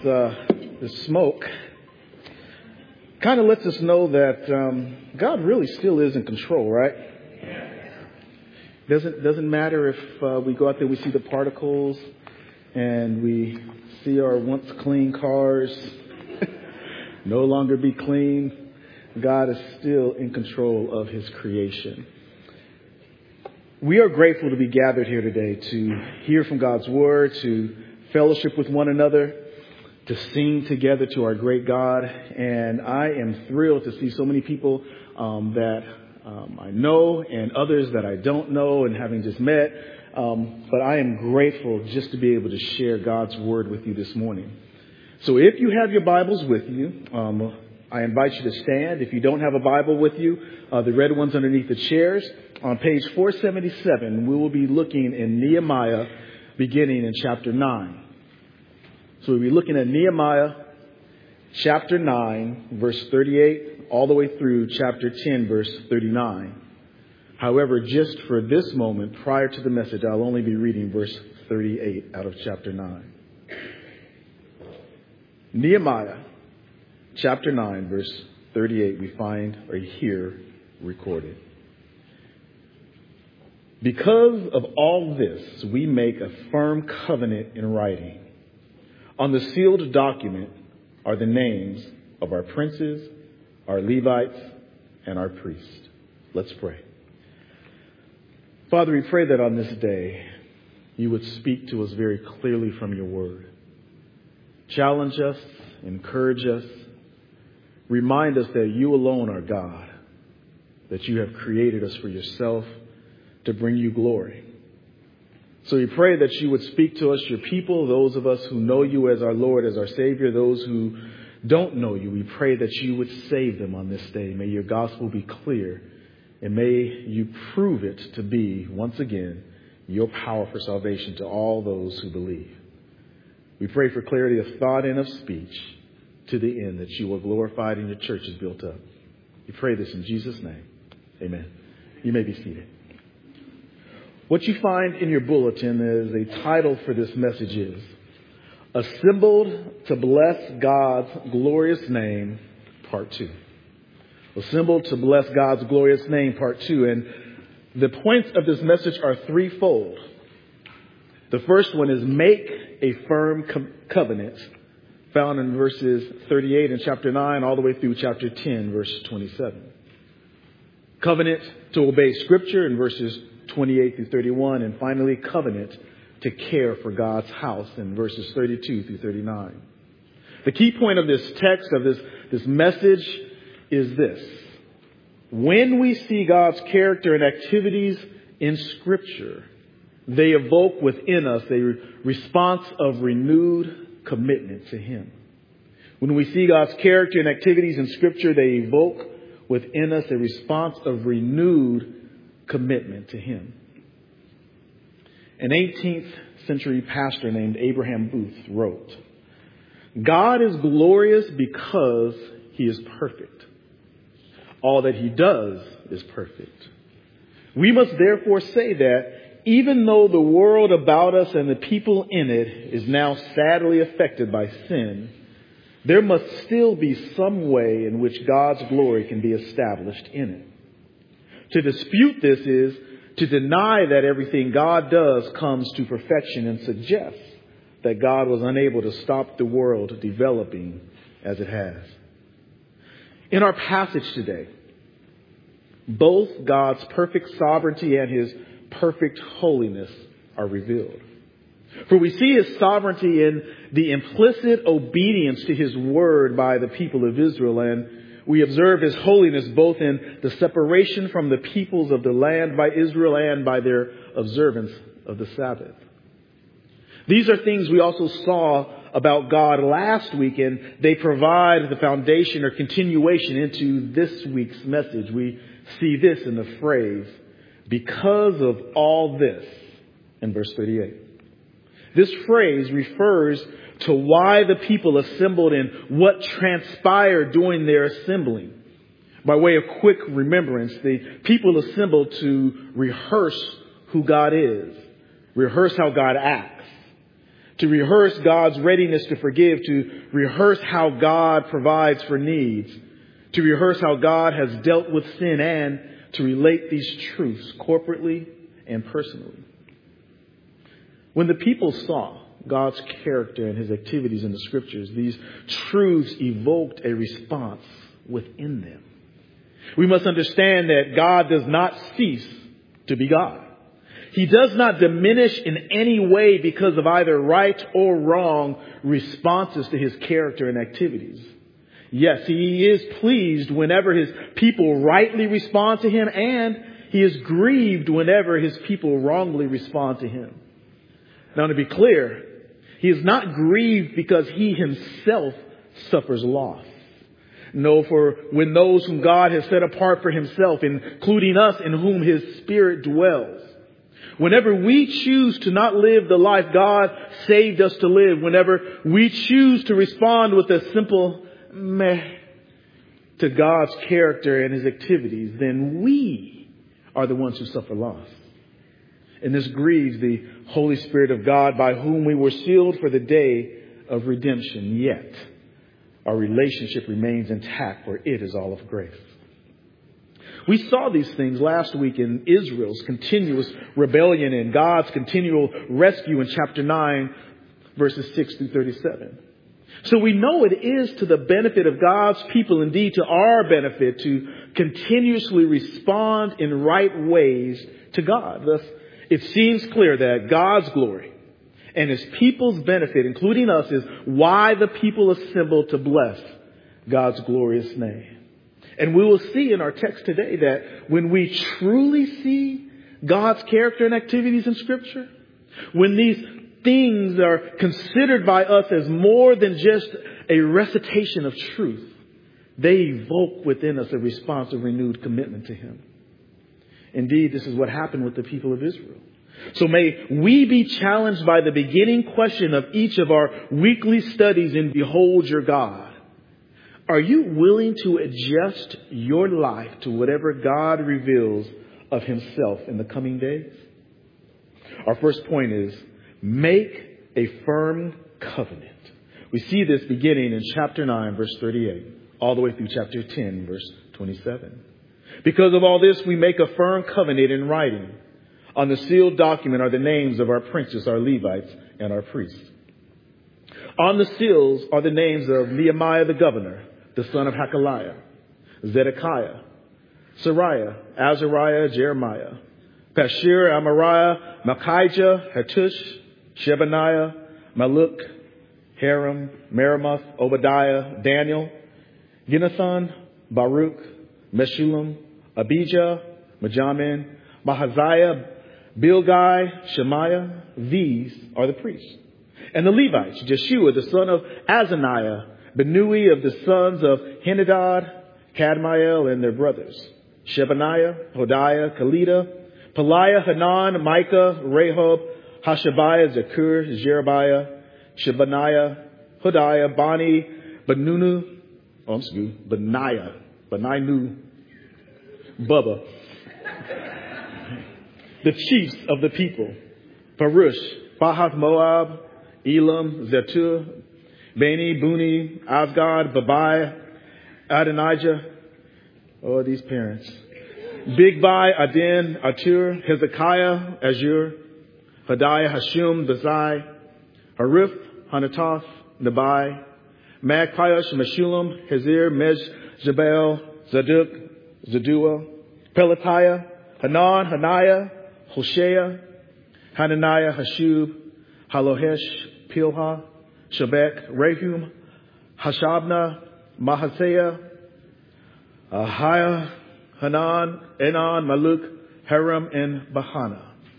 this smoke kind of lets us know that God really still is in control, right? Doesn't matter if we go out there, we see the particles, and we see our once clean cars no longer be clean. God is still in control of His creation. We are grateful to be gathered here today to hear from God's Word, to fellowship with one another, to sing together to our great God. And I am thrilled to see so many people that I know and others that I don't know and having just met. But I am grateful just to be able to share God's Word with you this morning. So if you have your Bibles with you, I invite you to stand. If you don't have a Bible with you, the red ones underneath the chairs. On page 477, we will be looking in Nehemiah, beginning in chapter 9. So we'll be looking at Nehemiah chapter 9, verse 38, all the way through chapter 10, verse 39. However, just for this moment, prior to the message, I'll only be reading verse 38 out of chapter 9. Nehemiah chapter 9, verse 38, we find or hear recorded. Because of all this, we make a firm covenant in writing. On the sealed document are the names of our princes, our Levites, and our priests. Let's pray. Father, we pray that on this day, you would speak to us very clearly from your word. Challenge us, encourage us, remind us that you alone are God, that you have created us for yourself, to bring you glory. So we pray that you would speak to us, your people, those of us who know you as our Lord, as our Savior, those who don't know you. We pray that you would save them on this day. May your gospel be clear, and may you prove it to be, once again, your power for salvation to all those who believe. We pray for clarity of thought and of speech to the end that you are glorified and your church is built up. We pray this in Jesus' name. Amen. You may be seated. What you find in your bulletin is a title for this message is Assembled to Bless God's Glorious Name, Part 2. Assembled to Bless God's Glorious Name, Part 2. And the points of this message are threefold. The first one is make a firm covenant, found in verses 38 in chapter 9 all the way through chapter 10, verse 27. Covenant to obey Scripture in verses 28 through 31, and finally covenant to care for God's house in verses 32 through 39. The key point of this text, of this message, is this. When we see God's character and activities in Scripture, they evoke within us a response of renewed commitment to Him. When we see God's character and activities in Scripture, they evoke within us a response of renewed commitment to Him. An 18th century pastor named Abraham Booth wrote, God is glorious because He is perfect. All that He does is perfect. We must therefore say that even though the world about us and the people in it is now sadly affected by sin, there must still be some way in which God's glory can be established in it. To dispute this is to deny that everything God does comes to perfection and suggests that God was unable to stop the world developing as it has. In our passage today, both God's perfect sovereignty and His perfect holiness are revealed. For we see His sovereignty in the implicit obedience to His word by the people of Israel, and we observe His holiness both in the separation from the peoples of the land by Israel and by their observance of the Sabbath. These are things we also saw about God last week, and they provide the foundation or continuation into this week's message. We see this in the phrase, because of all this, in verse 38. This phrase refers to why the people assembled and what transpired during their assembling. By way of quick remembrance, the people assembled to rehearse who God is, rehearse how God acts. to rehearse God's readiness to forgive, to rehearse how God provides for needs, to rehearse how God has dealt with sin, and to relate these truths corporately and personally. When the people saw God's character and his activities in the scriptures, these truths evoked a response within them. We must understand that God does not cease to be God. He does not diminish in any way because of either right or wrong responses to his character and activities. Yes, he is pleased whenever his people rightly respond to him, and he is grieved whenever his people wrongly respond to him. Now, to be clear, he is not grieved because he himself suffers loss. No, for when those whom God has set apart for himself, including us in whom his Spirit dwells, whenever we choose to not live the life God saved us to live, whenever we choose to respond with a simple meh to God's character and his activities, then we are the ones who suffer loss. And this grieves the Holy Spirit of God, by whom we were sealed for the day of redemption. Yet our relationship remains intact, for it is all of grace. We saw these things last week in Israel's continuous rebellion and God's continual rescue in chapter 9, verses 6 through 37. So we know it is to the benefit of God's people, indeed to our benefit, to continuously respond in right ways to God. Thus, it seems clear that God's glory and his people's benefit, including us, is why the people assemble to bless God's glorious name. And we will see in our text today that when we truly see God's character and activities in Scripture, when these things are considered by us as more than just a recitation of truth, they evoke within us a response of renewed commitment to him. Indeed, this is what happened with the people of Israel. So may we be challenged by the beginning question of each of our weekly studies in Behold Your God. Are you willing to adjust your life to whatever God reveals of himself in the coming days? Our first point is, make a firm covenant. We see this beginning in chapter 9, verse 38, all the way through chapter 10, verse 27. Because of all this, we make a firm covenant in writing. On the sealed document are the names of our princes, our Levites, and our priests. On the seals are the names of Nehemiah the governor, the son of Hakaliah, Zedekiah, Sariah, Azariah, Jeremiah, Pashur, Amariah, Malchijah, Hattush, Shebaniah, Maluk, Haram, Meremoth, Obadiah, Daniel, Ginnathan, Baruch, Meshullam, Abijah, Majamin, Mahaziah, Bilgai, Shemaiah. These are the priests. And the Levites, Jeshua, the son of Azaniah, Benui of the sons of Henadad, Kadmiel and their brothers, Shebaniah, Hodiah, Kalida, Peliah, Hanan, Micah, Rehob, Hashabiah, Zakur, Jerebiah, Shebaniah, Hodiah, Bani, Beninu, Beninu, Bubba, the chiefs of the people, Parush, Pahath Moab, Elam, Zetur, Bani, Buni, Asgad, Babai, Adonijah. Oh, these parents. Bigbai, Adin, Atur, Hezekiah, Azur, Hodiah, Hashum, Bazai, Harif, Hanatoth, Nabai, Magpiash, Meshullam, Hazir, Mezjabel, Zaduk, Zadua, Pelatiah, Hanan, Hanaiah, Hoshea, Hananiah, Hashub, Halohesh, Pilha, Shabek, Rehum, Hashabna, Mahaseah, Ahiah, Hanan, Enan, Maluk, Haram, and Bahana.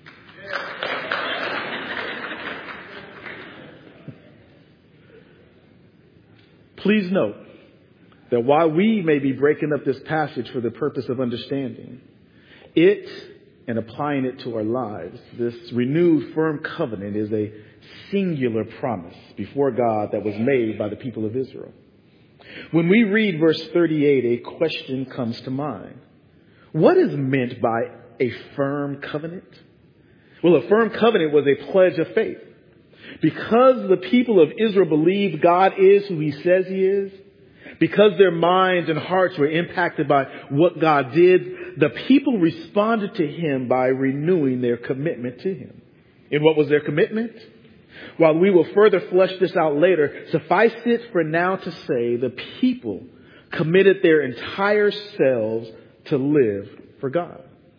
Please note that while we may be breaking up this passage for the purpose of understanding it and applying it to our lives, this renewed firm covenant is a singular promise before God that was made by the people of Israel. When we read verse 38, a question comes to mind. What is meant by a firm covenant? Well, a firm covenant was a pledge of faith. Because the people of Israel believed God is who he says he is, because their minds and hearts were impacted by what God did, the people responded to him by renewing their commitment to him. And what was their commitment? While we will further flesh this out later, suffice it for now to say the people committed their entire selves to live for God.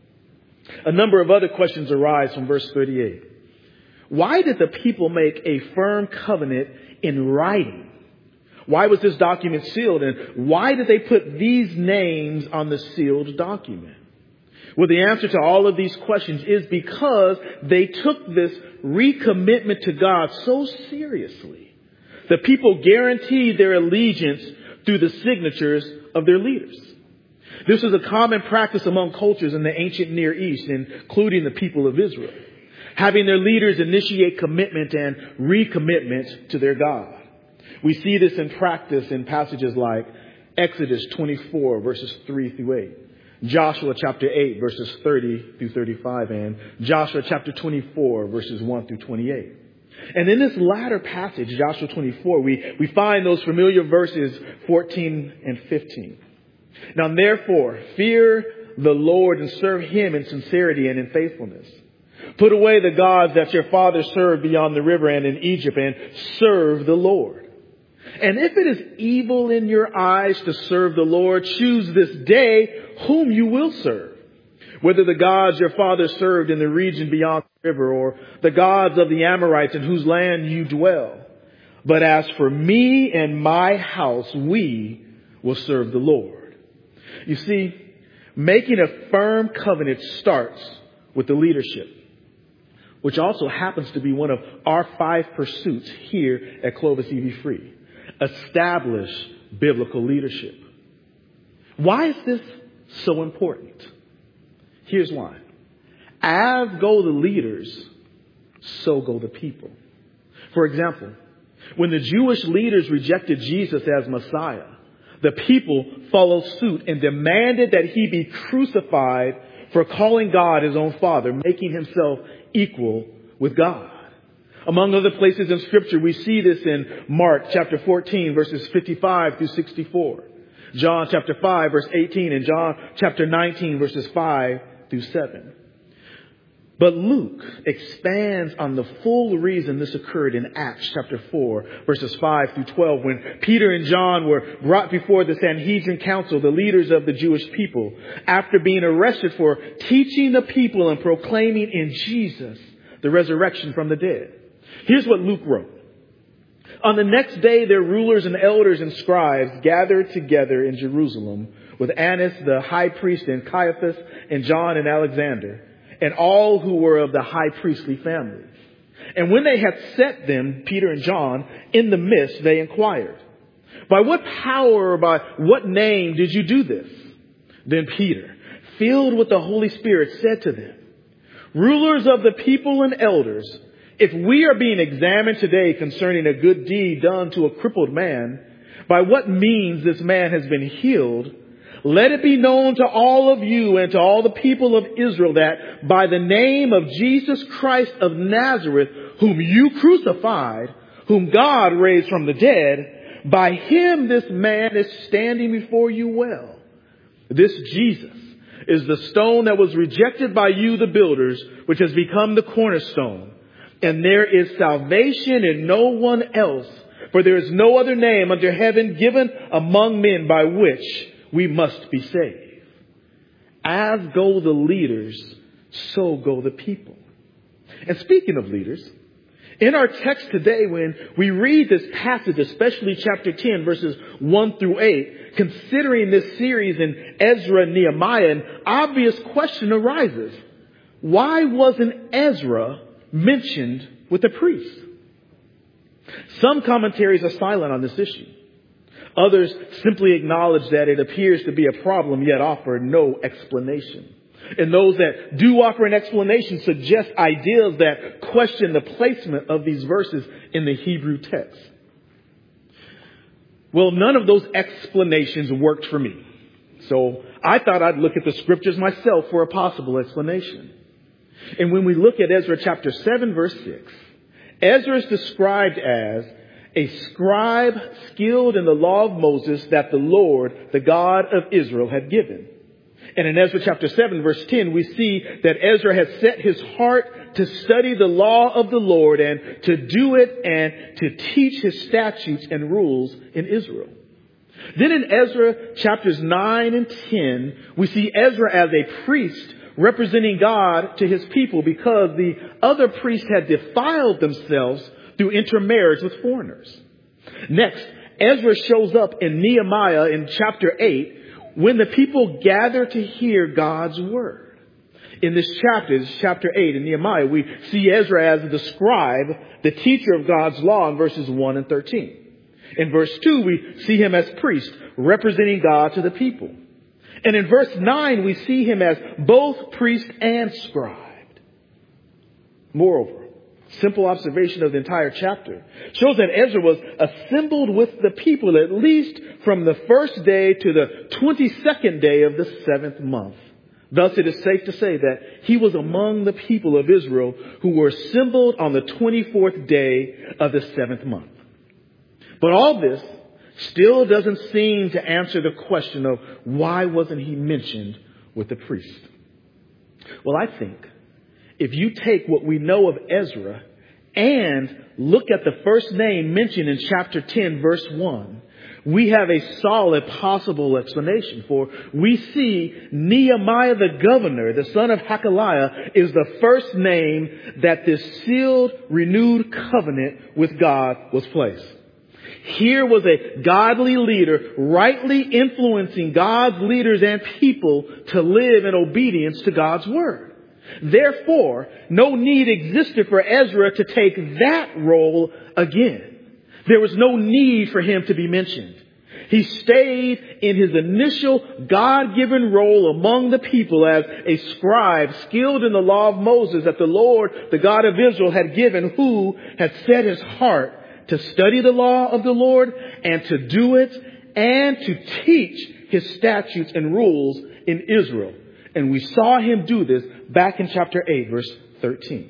A number of other questions arise from verse 38. Why did the people make a firm covenant in writing? Why was this document sealed? And why did they put these names on the sealed document? Well, the answer to all of these questions is because they took this recommitment to God so seriously. The people guaranteed their allegiance through the signatures of their leaders. This was a common practice among cultures in the ancient Near East, including the people of Israel, having their leaders initiate commitment and recommitment to their God. We see this in practice in passages like Exodus 24, verses 3 through 8, Joshua chapter 8, verses 30 through 35, and Joshua chapter 24, verses 1 through 28. And in this latter passage, Joshua 24, we find those familiar verses 14 and 15. Now, therefore, fear the Lord and serve him in sincerity and in faithfulness. Put away the gods that your fathers served beyond the river and in Egypt, and serve the Lord. And if it is evil in your eyes to serve the Lord, choose this day whom you will serve, whether the gods your fathers served in the region beyond the river, or the gods of the Amorites in whose land you dwell. But as for me and my house, we will serve the Lord. You see, making a firm covenant starts with the leadership, which also happens to be one of our 5 pursuits here at Clovis EV Free. Establish biblical leadership. Why is this so important? Here's why. As go the leaders, so go the people. For example, when the Jewish leaders rejected Jesus as Messiah, the people followed suit and demanded that he be crucified for calling God his own Father, making himself equal with God. Among other places in Scripture, we see this in Mark chapter 14, verses 55 through 64, John chapter 5, verse 18, and John chapter 19, verses 5 through 7. But Luke expands on the full reason this occurred in Acts chapter 4, verses 5 through 12, when Peter and John were brought before the Sanhedrin Council, the leaders of the Jewish people, after being arrested for teaching the people and proclaiming in Jesus the resurrection from the dead. Here's what Luke wrote. On the next day, their rulers and elders and scribes gathered together in Jerusalem with Annas the high priest and Caiaphas and John and Alexander and all who were of the high priestly families. And when they had set them, Peter and John, in the midst, they inquired, by what power or by what name did you do this? Then Peter, filled with the Holy Spirit, said to them, rulers of the people and elders, if we are being examined today concerning a good deed done to a crippled man, by what means this man has been healed, let it be known to all of you and to all the people of Israel that by the name of Jesus Christ of Nazareth, whom you crucified, whom God raised from the dead, by him this man is standing before you well. This Jesus is the stone that was rejected by you, the builders, which has become the cornerstone. And there is salvation in no one else, for there is no other name under heaven given among men by which we must be saved. As go the leaders, so go the people. And speaking of leaders, in our text today, when we read this passage, especially chapter 10, verses 1 through 8, considering this series in Ezra and Nehemiah, an obvious question arises. Why wasn't Ezra mentioned with the priests? Some commentaries are silent on this issue. Others simply acknowledge that it appears to be a problem, yet offer no explanation. And those that do offer an explanation suggest ideas that question the placement of these verses in the Hebrew text. Well, none of those explanations worked for me. So I thought I'd look at the scriptures myself for a possible explanation. And when we look at Ezra chapter 7, verse 6, Ezra is described as a scribe skilled in the law of Moses that the Lord, the God of Israel, had given. And in Ezra chapter 7, verse 10, we see that Ezra had set his heart to study the law of the Lord and to do it and to teach his statutes and rules in Israel. Then in Ezra chapters 9 and 10, we see Ezra as a priest representing God to his people because the other priests had defiled themselves through intermarriage with foreigners. Next, Ezra shows up in Nehemiah in chapter 8 when the people gather to hear God's word. In this chapter 8 in Nehemiah, we see Ezra as the scribe, the teacher of God's law in verses 1 and 13. In verse 2, we see him as priest, representing God to the people. And in verse 9, we see him as both priest and scribe. Moreover, simple observation of the entire chapter shows that Ezra was assembled with the people at least from the first day to the 22nd day of the 7th month. Thus, it is safe to say that he was among the people of Israel who were assembled on the 24th day of the 7th month. But all this still doesn't seem to answer the question of why wasn't he mentioned with the priest? Well, I think if you take what we know of Ezra and look at the first name mentioned in chapter 10, verse 1, we have a solid possible explanation. For we see Nehemiah the governor, the son of Hakaliah, is the first name that this sealed, renewed covenant with God was placed. Here was a godly leader rightly influencing God's leaders and people to live in obedience to God's word. Therefore, no need existed for Ezra to take that role again. There was no need for him to be mentioned. He stayed in his initial God-given role among the people as a scribe skilled in the law of Moses that the Lord, the God of Israel, had given, who had set his heart to study the law of the Lord and to do it and to teach his statutes and rules in Israel. And we saw him do this back in chapter 8, verse 13.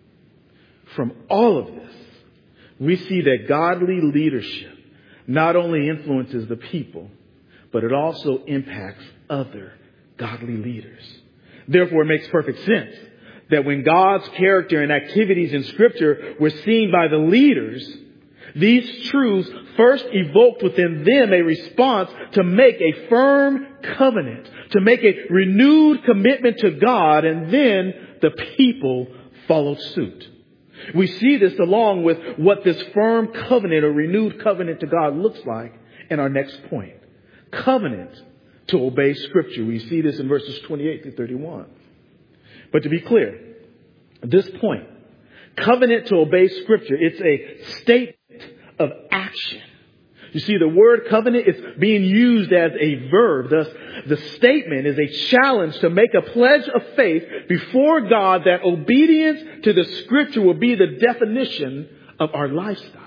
From all of this, we see that godly leadership not only influences the people, but it also impacts other godly leaders. Therefore, it makes perfect sense that when God's character and activities in Scripture were seen by the leaders, these truths first evoked within them a response to make a firm covenant, to make a renewed commitment to God, and then the people followed suit. We see this along with what this firm covenant or renewed covenant to God looks like in our next point. Covenant to obey Scripture. We see this in verses 28 through 31. But to be clear, this point, covenant to obey Scripture, it's a statement of action. You see, the word covenant is being used as a verb. Thus, the statement is a challenge to make a pledge of faith before God that obedience to the Scripture will be the definition of our lifestyle.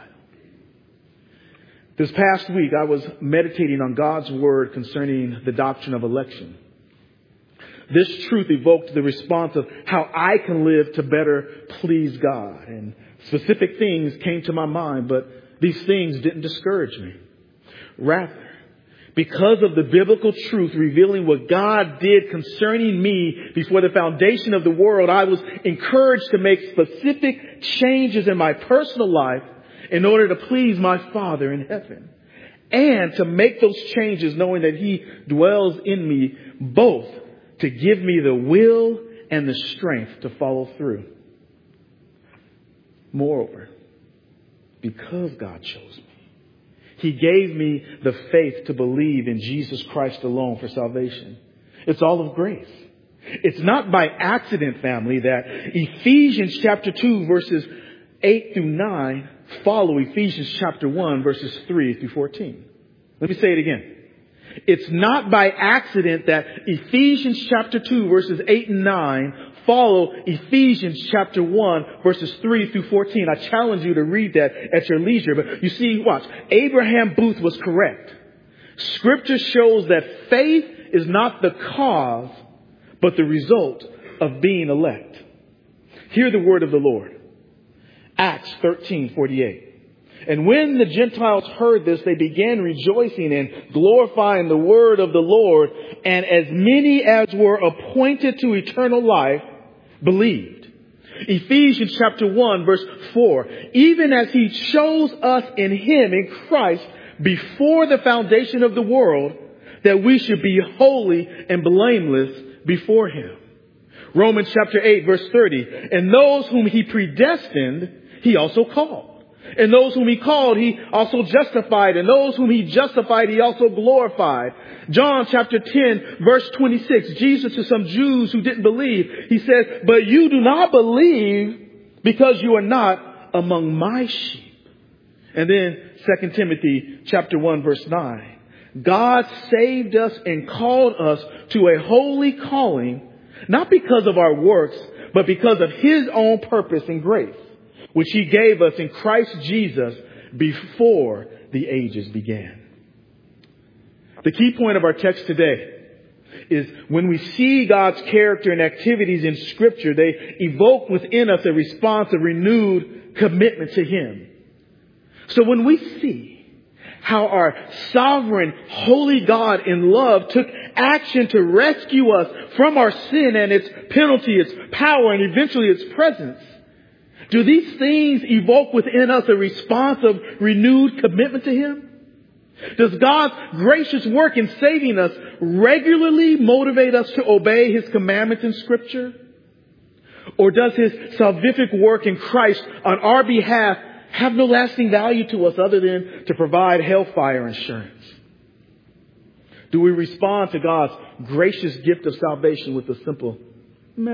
This past week, I was meditating on God's word concerning the doctrine of election. This truth evoked the response of how I can live to better please God. And specific things came to my mind, but these things didn't discourage me. Rather, because of the biblical truth revealing what God did concerning me before the foundation of the world, I was encouraged to make specific changes in my personal life in order to please my Father in heaven. And to make those changes knowing that He dwells in me, both to give me the will and the strength to follow through. Moreover, because God chose me, He gave me the faith to believe in Jesus Christ alone for salvation. It's all of grace. It's not by accident, family, that Ephesians chapter 2 verses 8 through 9 follow Ephesians chapter 1 verses 3 through 14. Let me say it again. It's not by accident that Ephesians chapter 2 verses 8 and 9 follow Ephesians chapter 1 verses 3 through 14. I challenge you to read that at your leisure. But you see, watch. Abraham Booth was correct. Scripture shows that faith is not the cause, but the result of being elect. Hear the word of the Lord. Acts 13:48. And when the Gentiles heard this, they began rejoicing and glorifying the word of the Lord. And as many as were appointed to eternal life believed. Ephesians chapter 1 verse 4. Even as he chose us in him, in Christ, before the foundation of the world, that we should be holy and blameless before him. Romans chapter 8 verse 30. And those whom he predestined, he also called. And those whom he called, he also justified. And those whom he justified, he also glorified. John chapter 10, verse 26. Jesus to some Jews who didn't believe, he says, but you do not believe because you are not among my sheep. And then 2 Timothy chapter 1, verse 9. God saved us and called us to a holy calling, not because of our works, but because of his own purpose and grace, which he gave us in Christ Jesus before the ages began. The key point of our text today is when we see God's character and activities in Scripture, they evoke within us a response of renewed commitment to him. So when we see how our sovereign, holy God in love took action to rescue us from our sin and its penalty, its power, and eventually its presence, do these things evoke within us a response of renewed commitment to him? Does God's gracious work in saving us regularly motivate us to obey his commandments in Scripture? Or does his salvific work in Christ on our behalf have no lasting value to us other than to provide hellfire insurance? Do we respond to God's gracious gift of salvation with a simple meh?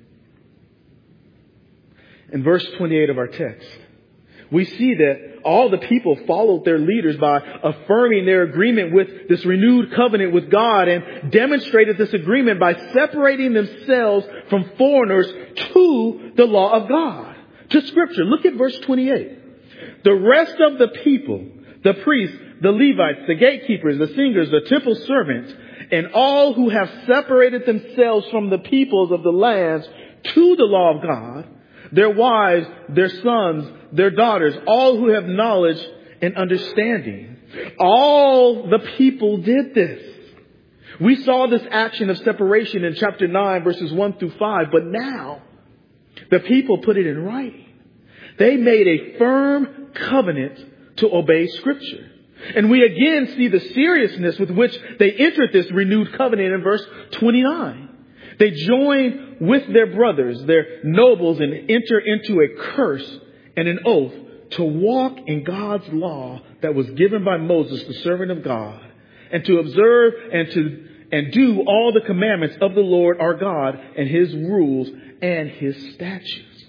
In verse 28 of our text, we see that all the people followed their leaders by affirming their agreement with this renewed covenant with God and demonstrated this agreement by separating themselves from foreigners to the law of God, to Scripture. Look at verse 28. The rest of the people, the priests, the Levites, the gatekeepers, the singers, the temple servants, and all who have separated themselves from the peoples of the lands to the law of God, their wives, their sons, their daughters, all who have knowledge and understanding. All the people did this. We saw this action of separation in chapter 9, verses 1 through 5. But now, the people put it in writing. They made a firm covenant to obey Scripture. And we again see the seriousness with which they entered this renewed covenant in verse 29. They join with their brothers, their nobles, and enter into a curse and an oath to walk in God's law that was given by Moses, the servant of God, and to observe and do all the commandments of the Lord our God and his rules and his statutes.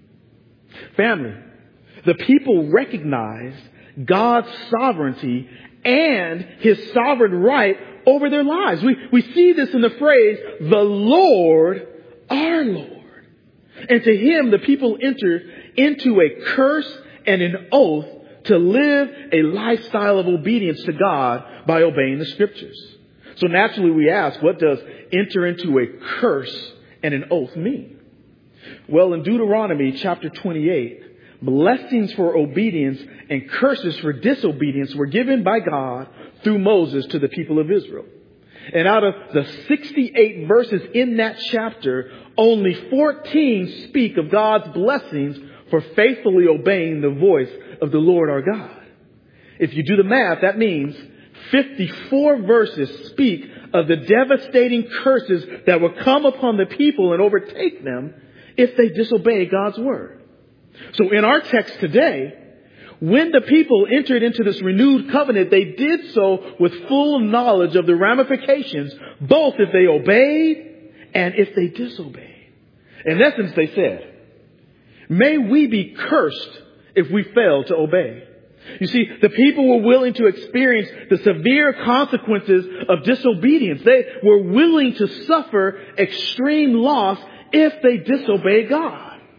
Family, the people recognized God's sovereignty and his sovereign right over their lives. We see this in the phrase, the Lord, our Lord. And to him, the people entered into a curse and an oath to live a lifestyle of obedience to God by obeying the Scriptures. So naturally we ask, what does enter into a curse and an oath mean? Well, in Deuteronomy chapter 28, blessings for obedience and curses for disobedience were given by God through Moses to the people of Israel. And out of the 68 verses in that chapter, only 14 speak of God's blessings for faithfully obeying the voice of the Lord our God. If you do the math, that means 54 verses speak of the devastating curses that will come upon the people and overtake them if they disobey God's word. So in our text today, when the people entered into this renewed covenant, they did so with full knowledge of the ramifications, both if they obeyed and if they disobeyed. In essence, they said, may we be cursed if we fail to obey. You see, the people were willing to experience the severe consequences of disobedience. They were willing to suffer extreme loss if they disobeyed God.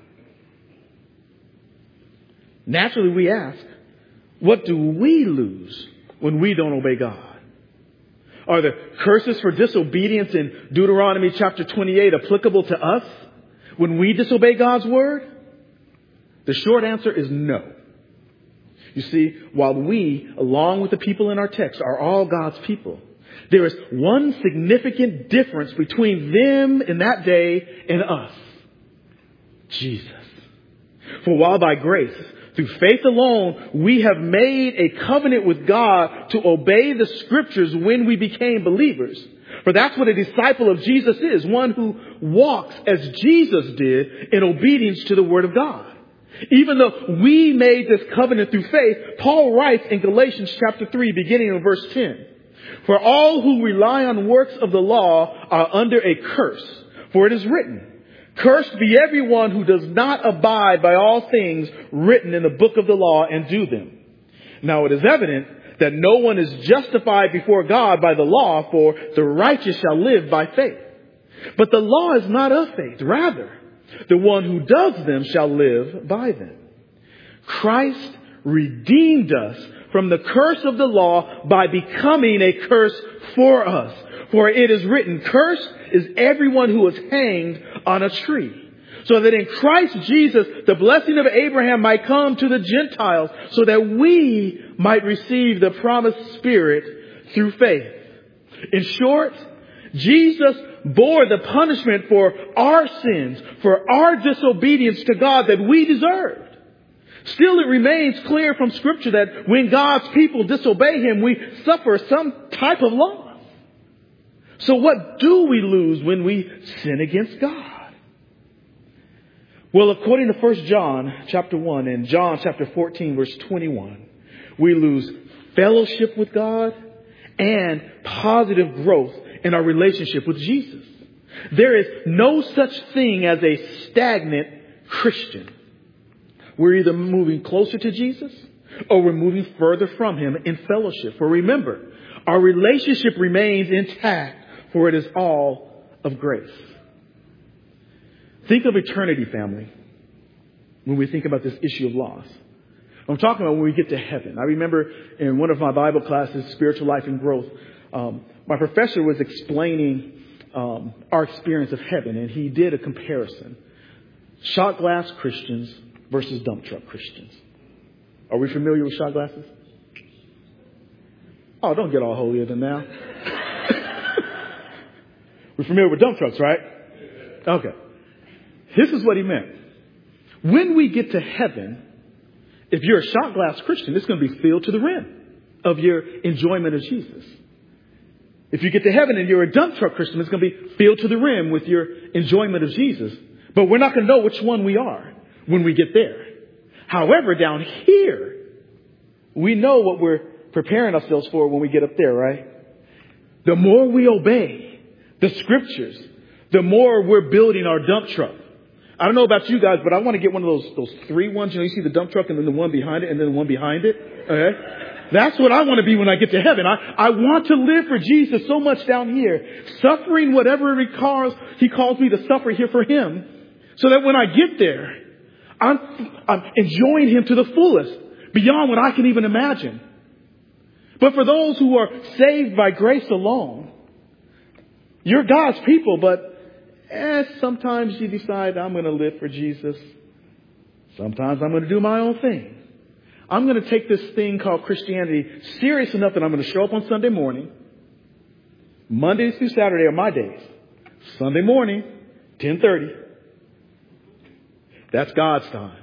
Naturally, we ask, what do we lose when we don't obey God? Are the curses for disobedience in Deuteronomy chapter 28 applicable to us when we disobey God's word? The short answer is no. You see, while we, along with the people in our text, are all God's people, there is one significant difference between them in that day and us. Jesus. For while by grace, through faith alone, we have made a covenant with God to obey the scriptures when we became believers. For that's what a disciple of Jesus is, one who walks as Jesus did in obedience to the word of God. Even though we made this covenant through faith, Paul writes in Galatians chapter 3, beginning in verse 10, for all who rely on works of the law are under a curse. For it is written, cursed be everyone who does not abide by all things written in the book of the law and do them. Now it is evident that no one is justified before God by the law, for the righteous shall live by faith. But the law is not of faith. Rather, the one who does them shall live by them. Christ redeemed us from the curse of the law by becoming a curse for us. For it is written, cursed is everyone who is hanged on a tree. So that in Christ Jesus, the blessing of Abraham might come to the Gentiles, so that we might receive the promised Spirit through faith. In short, Jesus bore the punishment for our sins, for our disobedience to God that we deserved. Still, it remains clear from Scripture that when God's people disobey Him, we suffer some type of loss. So what do we lose when we sin against God? Well, according to 1 John chapter 1 and John chapter 14, verse 21, we lose fellowship with God and positive growth in our relationship with Jesus. There is no such thing as a stagnant Christian. We're either moving closer to Jesus or we're moving further from Him in fellowship. For remember, our relationship remains intact, for it is all of grace. Think of eternity, family, when we think about this issue of loss. I'm talking about when we get to heaven. I remember in one of my Bible classes, Spiritual Life and Growth, my professor was explaining our experience of heaven, and he did a comparison. Shot glass Christians versus dump truck Christians. Are we familiar with shot glasses? Oh, don't get all holier than thou. We're familiar with dump trucks, right? Okay. This is what he meant. When we get to heaven, if you're a shot glass Christian, it's going to be filled to the rim of your enjoyment of Jesus. If you get to heaven and you're a dump truck Christian, it's going to be filled to the rim with your enjoyment of Jesus. But we're not going to know which one we are when we get there. However, down here, we know what we're preparing ourselves for when we get up there, right? The more we obey the scriptures, the more we're building our dump truck. I don't know about you guys, but I want to get one of those three ones. You know, you see the dump truck and then the one behind it and then the one behind it. Okay? That's what I want to be when I get to heaven. I want to live for Jesus so much down here, suffering whatever He calls me to suffer here for Him, so that when I get there, I'm enjoying Him to the fullest, beyond what I can even imagine. But for those who are saved by grace alone, you're God's people, but sometimes you decide I'm going to live for Jesus. Sometimes I'm going to do my own thing. I'm going to take this thing called Christianity serious enough that I'm going to show up on Sunday morning. Mondays through Saturday are my days. Sunday morning, 10:30. That's God's time.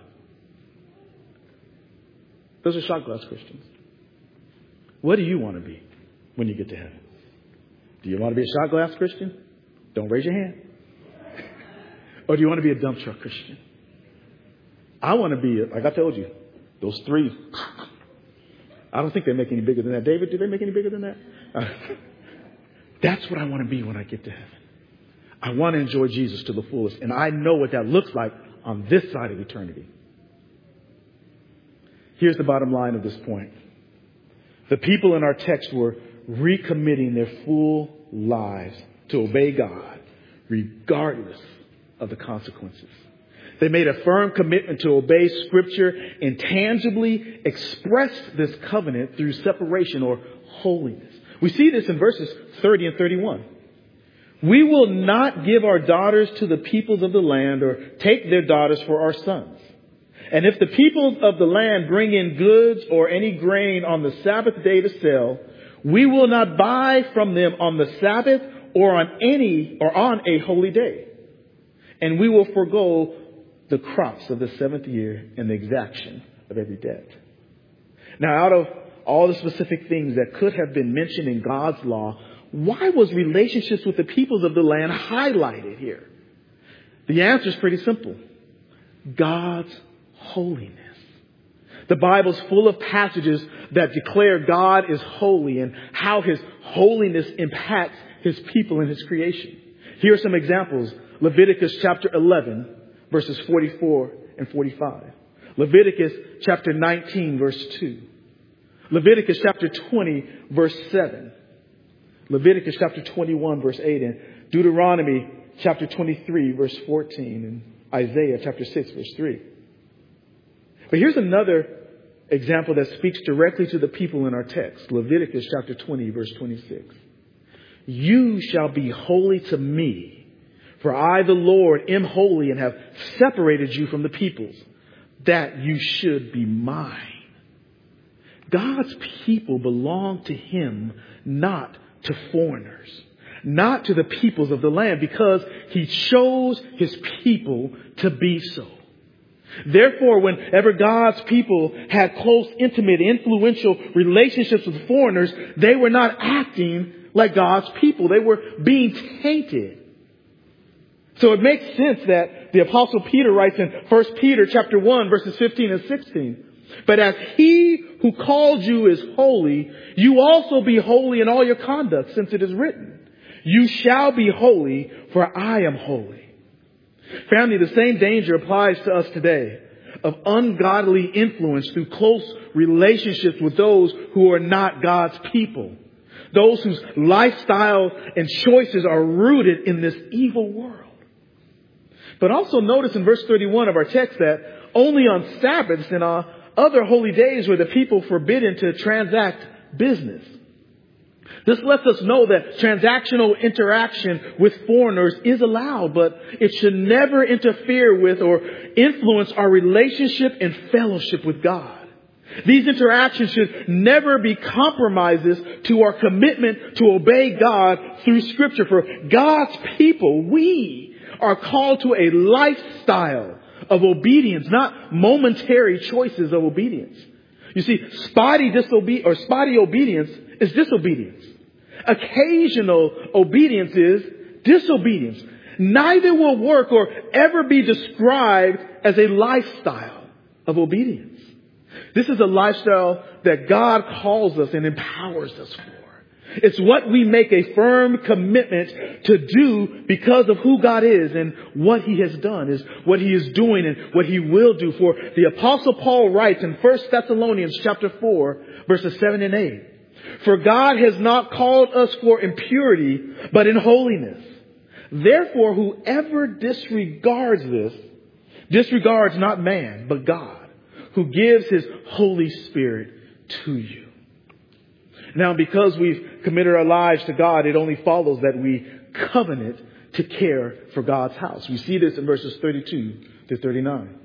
Those are shot glass Christians. What do you want to be when you get to heaven? Do you want to be a shot glass Christian? Don't raise your hand. Or do you want to be a dump truck Christian? I want to be, like I told you, those three. I don't think they make any bigger than that. David, do they make any bigger than that? That's what I want to be when I get to heaven. I want to enjoy Jesus to the fullest. And I know what that looks like on this side of eternity. Here's the bottom line of this point. The people in our text were recommitting their full lives to obey God, regardless of the consequences. They made a firm commitment to obey Scripture and tangibly expressed this covenant through separation or holiness. We see this in verses 30 and 31. We will not give our daughters to the peoples of the land or take their daughters for our sons. And if the people of the land bring in goods or any grain on the Sabbath day to sell, we will not buy from them on the Sabbath or on a holy day. And we will forego the crops of the seventh year and the exaction of every debt. Now, out of all the specific things that could have been mentioned in God's law, why was relationships with the peoples of the land highlighted here? The answer is pretty simple. God's holiness. The Bible's full of passages that declare God is holy and how his holiness impacts his people and his creation. Here are some examples. Leviticus chapter 11, verses 44 and 45. Leviticus chapter 19, verse 2. Leviticus chapter 20, verse 7. Leviticus chapter 21, verse 8. And Deuteronomy chapter 23, verse 14. And Isaiah chapter 6, verse 3. But here's another example that speaks directly to the people in our text. Leviticus chapter 20, verse 26. You shall be holy to me, for I, the Lord, am holy and have separated you from the peoples, that you should be mine. God's people belong to him, not to foreigners, not to the peoples of the land, because he chose his people to be so. Therefore, whenever God's people had close, intimate, influential relationships with foreigners, they were not acting like God's people. They were being tainted. So it makes sense that the Apostle Peter writes in 1 Peter chapter 1, verses 15 and 16, but as he who called you is holy, you also be holy in all your conduct, since it is written, you shall be holy, for I am holy. Family, the same danger applies to us today of ungodly influence through close relationships with those who are not God's people. Those whose lifestyle and choices are rooted in this evil world. But also notice in verse 31 of our text that only on Sabbaths and other holy days were the people forbidden to transact business. This lets us know that transactional interaction with foreigners is allowed, but it should never interfere with or influence our relationship and fellowship with God. These interactions should never be compromises to our commitment to obey God through Scripture. For God's people, we are called to a lifestyle of obedience, not momentary choices of obedience. You see, spotty obedience is disobedience. Occasional obedience is disobedience. Neither will work or ever be described as a lifestyle of obedience. This is a lifestyle that God calls us and empowers us for. It's what we make a firm commitment to do because of who God is and what he has done, is what he is doing and what he will do. For the Apostle Paul writes in 1 Thessalonians chapter 4, verses 7 and 8, for God has not called us for impurity, but in holiness. Therefore, whoever disregards this, disregards not man, but God, who gives his Holy Spirit to you. Now, because we've committed our lives to God, it only follows that we covenant to care for God's house. We see this in verses 32 to 39.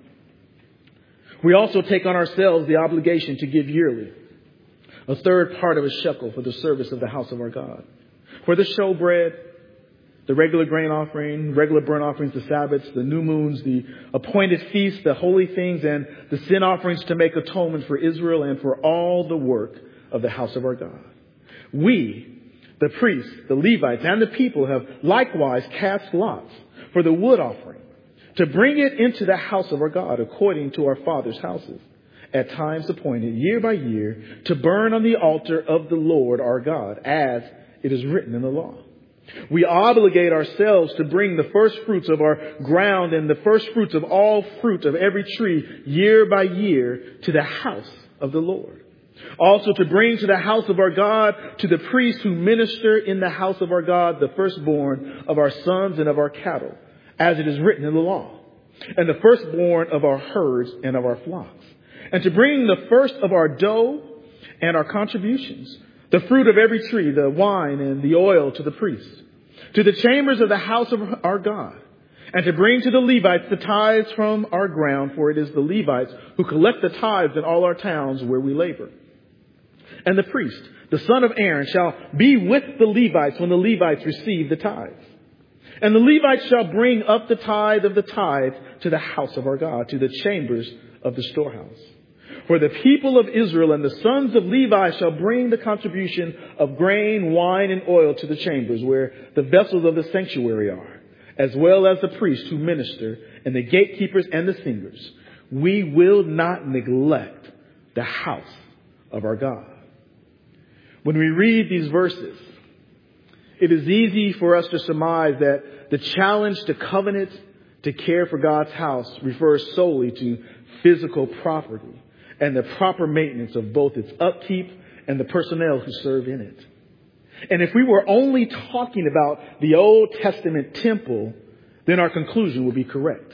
We also take on ourselves the obligation to give yearly a third part of a shekel for the service of the house of our God. For the showbread, the regular grain offering, regular burnt offerings, the Sabbaths, the new moons, the appointed feasts, the holy things, and the sin offerings to make atonement for Israel and for all the work of the house of our God. We, the priests, the Levites, and the people have likewise cast lots for the wood offering to bring it into the house of our God according to our fathers' houses, at times appointed year by year, to burn on the altar of the Lord our God, as it is written in the law. We obligate ourselves to bring the first fruits of our ground and the first fruits of all fruit of every tree year by year to the house of the Lord. Also to bring to the house of our God, to the priests who minister in the house of our God, the firstborn of our sons and of our cattle, as it is written in the law, and the firstborn of our herds and of our flocks. And to bring the first of our dough and our contributions, the fruit of every tree, the wine and the oil to the priests, to the chambers of the house of our God. and to bring to the Levites the tithes from our ground, for it is the Levites who collect the tithes in all our towns where we labor. And the priest, the son of Aaron, shall be with the Levites when the Levites receive the tithes. And the Levites shall bring up the tithe of the tithe to the house of our God, to the chambers of the storehouse. For the people of Israel and the sons of Levi shall bring the contribution of grain, wine, and oil to the chambers where the vessels of the sanctuary are, as well as the priests who minister and the gatekeepers and the singers. We will not neglect the house of our God. When we read these verses, it is easy for us to surmise that the challenge to covenant to care for God's house refers solely to physical property and the proper maintenance of both its upkeep and the personnel who serve in it. And if we were only talking about the Old Testament temple, then our conclusion would be correct.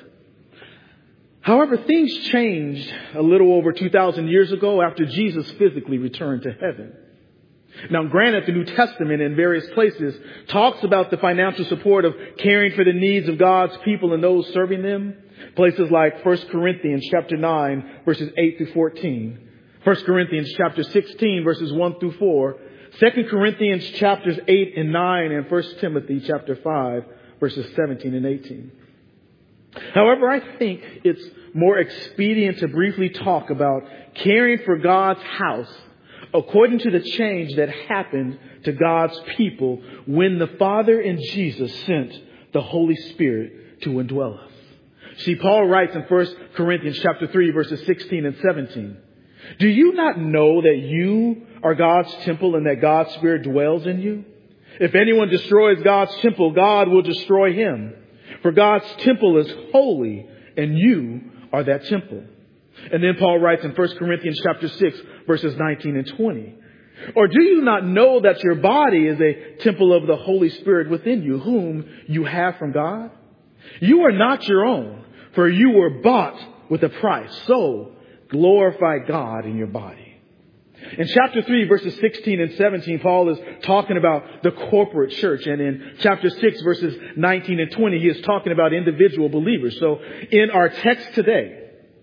However, things changed a little over 2,000 years ago after Jesus physically returned to heaven. Now, granted, the New Testament in various places talks about the financial support of caring for the needs of God's people and those serving them. Places like 1 Corinthians chapter 9, verses 8 through 14. 1 Corinthians chapter 16, verses 1 through 4. 2 Corinthians chapters 8 and 9, and 1 Timothy chapter 5, verses 17 and 18. However, I think it's more expedient to briefly talk about caring for God's house according to the change that happened to God's people when the Father and Jesus sent the Holy Spirit to indwell us. See, Paul writes in 1 Corinthians chapter 3, verses 16 and 17. Do you not know that you are God's temple and that God's Spirit dwells in you? If anyone destroys God's temple, God will destroy him. For God's temple is holy and you are that temple. And then Paul writes in 1 Corinthians chapter 6, verses 19 and 20. Or do you not know that your body is a temple of the Holy Spirit within you, whom you have from God? You are not your own, for you were bought with a price. So glorify God in your body. In chapter 3, verses 16 and 17, Paul is talking about the corporate church. And in chapter 6, verses 19 and 20, he is talking about individual believers. So in our text today,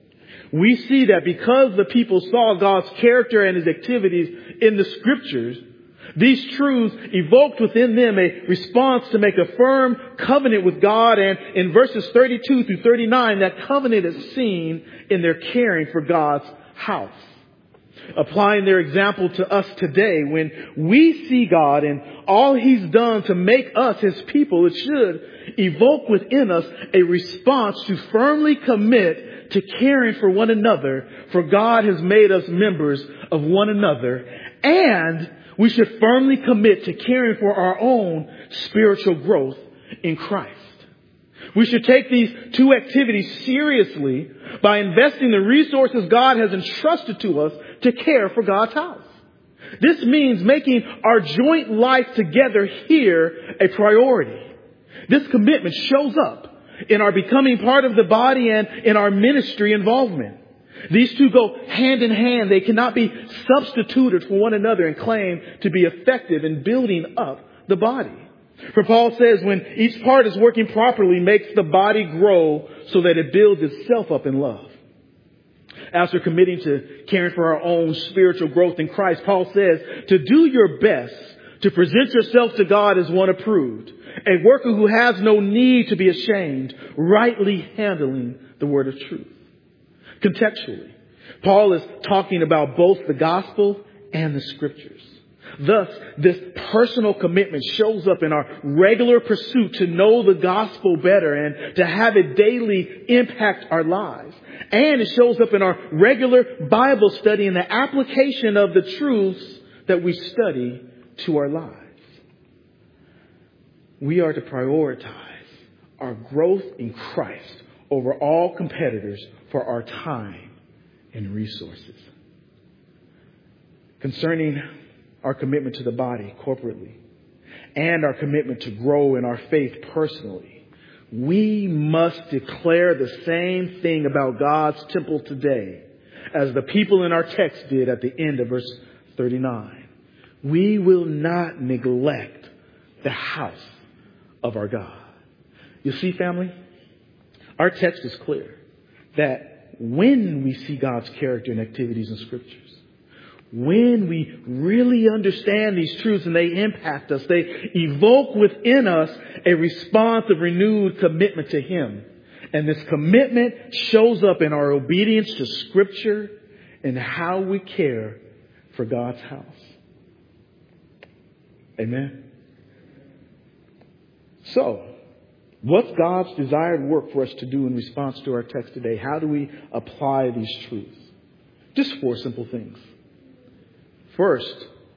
we see that because the people saw God's character and his activities in the scriptures, these truths evoked within them a response to make a firm covenant with God. And in verses 32 through 39, that covenant is seen in their caring for God's house. Applying their example to us today, when we see God and all he's done to make us his people, it should evoke within us a response to firmly commit to caring for one another, for God has made us members of one another, and we should firmly commit to caring for our own spiritual growth in Christ. We should take these two activities seriously by investing the resources God has entrusted to us to care for God's house. This means making our joint life together here a priority. This commitment shows up in our becoming part of the body and in our ministry involvement. These two go hand in hand. They cannot be substituted for one another and claim to be effective in building up the body. For Paul says when each part is working properly, makes the body grow so that it builds itself up in love. After committing to caring for our own spiritual growth in Christ, Paul says to do your best to present yourself to God as one approved, a worker who has no need to be ashamed, rightly handling the word of truth. Contextually, Paul is talking about both the gospel and the scriptures. Thus, this personal commitment shows up in our regular pursuit to know the gospel better and to have it daily impact our lives. And it shows up in our regular Bible study and the application of the truths that we study to our lives. We are to prioritize our growth in Christ over all competitors for our time and resources. Concerning our commitment to the body corporately and our commitment to grow in our faith personally, we must declare the same thing about God's temple today as the people in our text did at the end of verse 39. We will not neglect the house of our God. You see, family, Our text is clear that when we see God's character and activities in Scriptures, when we really understand these truths and they impact us, they evoke within us a response of renewed commitment to Him. And this commitment shows up in our obedience to Scripture and how we care for God's house. Amen. So, what's God's desired work for us to do in response to our text today? How do we apply these truths? Just 4 simple things. First,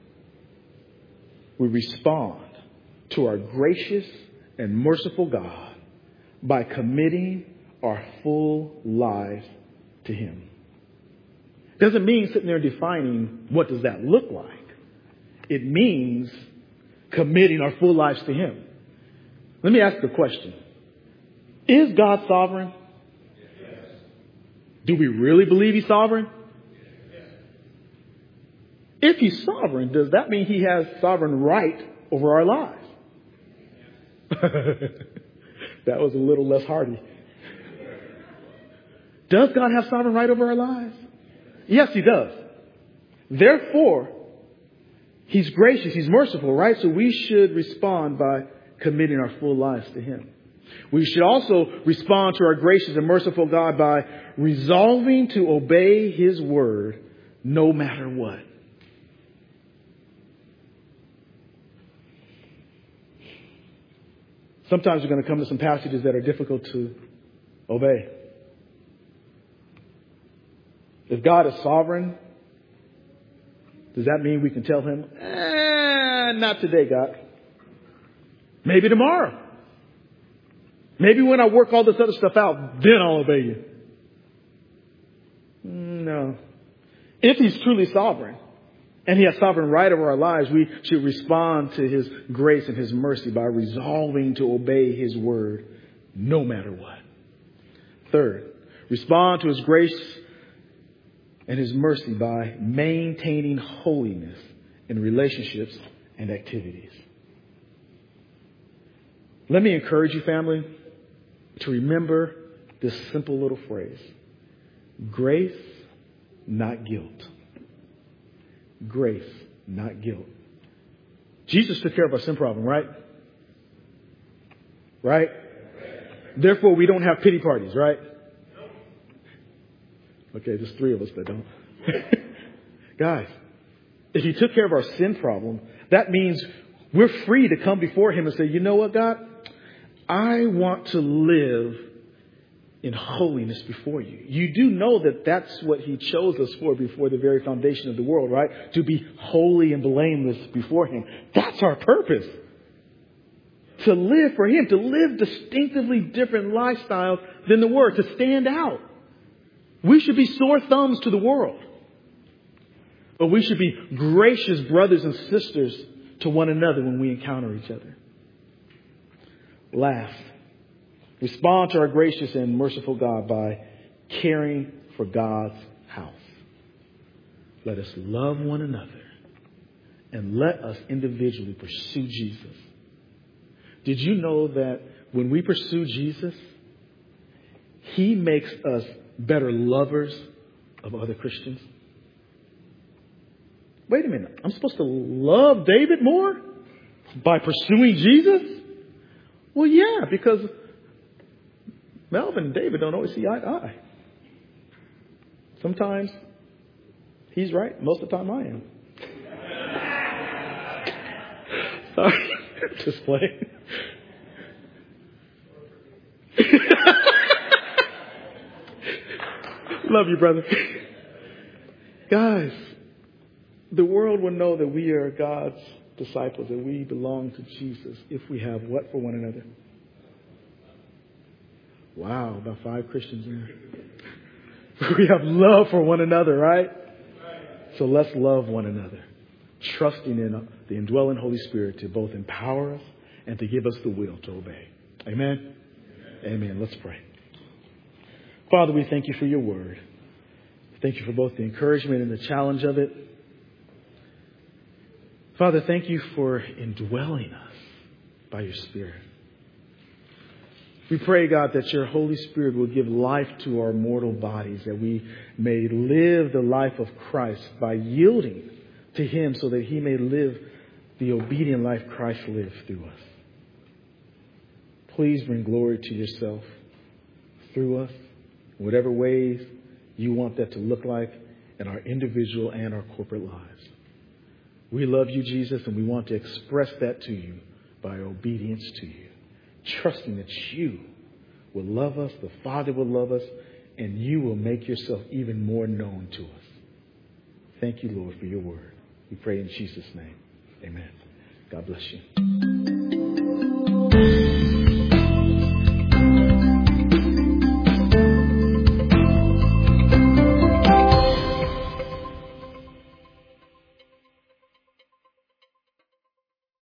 we respond to our gracious and merciful God by committing our full lives to Him. Doesn't mean sitting there defining what does that look like. It means committing our full lives to Him. Let me ask a question. Is God sovereign? Yes. Do we really believe He's sovereign? Yes. If He's sovereign, does that mean He has sovereign right over our lives? That was a little less hearty. Does God have sovereign right over our lives? Yes, He does. Therefore, He's gracious, He's merciful, right? So we should respond by committing our full lives to Him. We should also respond to our gracious and merciful God by resolving to obey His word no matter what. Sometimes we're going to come to some passages that are difficult to obey. If God is sovereign, does that mean we can tell Him, not today, God? Maybe tomorrow. Maybe when I work all this other stuff out, then I'll obey you. No. If He's truly sovereign and He has sovereign right over our lives, we should respond to His grace and His mercy by resolving to obey His word no matter what. Third, respond to His grace and His mercy by maintaining holiness in relationships and activities. Let me encourage you, family, to remember this simple little phrase. Grace, not guilt. Grace, not guilt. Jesus took care of our sin problem, right? Right? Therefore, we don't have pity parties, right? Okay, there's 3 of us that don't. Guys, if He took care of our sin problem, that means we're free to come before Him and say, you know what, God? I want to live in holiness before you. You do know that that's what He chose us for before the very foundation of the world, right? To be holy and blameless before Him. That's our purpose. To live for Him, to live distinctively different lifestyles than the world, to stand out. We should be sore thumbs to the world. But we should be gracious brothers and sisters to one another when we encounter each other. Last, respond to our gracious and merciful God by caring for God's house. Let us love one another and let us individually pursue Jesus. Did you know that when we pursue Jesus, He makes us better lovers of other Christians? Wait a minute. I'm supposed to love David more by pursuing Jesus? Well, yeah, because Melvin and David don't always see eye to eye. Sometimes he's right. Most of the time I am. Sorry. Just playing. Love you, brother. Guys, the world will know that we are God's disciples, that we belong to Jesus if we have what for one another? Wow, about 5 Christians in there. We have love for one another, right? So let's love one another, trusting in the indwelling Holy Spirit to both empower us and to give us the will to obey. Amen? Amen. Let's pray. Father, we thank You for Your word. Thank You for both the encouragement and the challenge of it. Father, thank You for indwelling us by Your Spirit. We pray, God, that your Holy Spirit will give life to our mortal bodies, that we may live the life of Christ by yielding to him so that he may live the obedient life Christ lived through us. Please bring glory to yourself through us, in whatever ways you want that to look like in our individual and our corporate lives. We love you, Jesus, and we want to express that to you by obedience to you, trusting that you will love us, the Father will love us, and you will make yourself even more known to us. Thank you, Lord, for your word. We pray in Jesus' name. Amen. God bless you.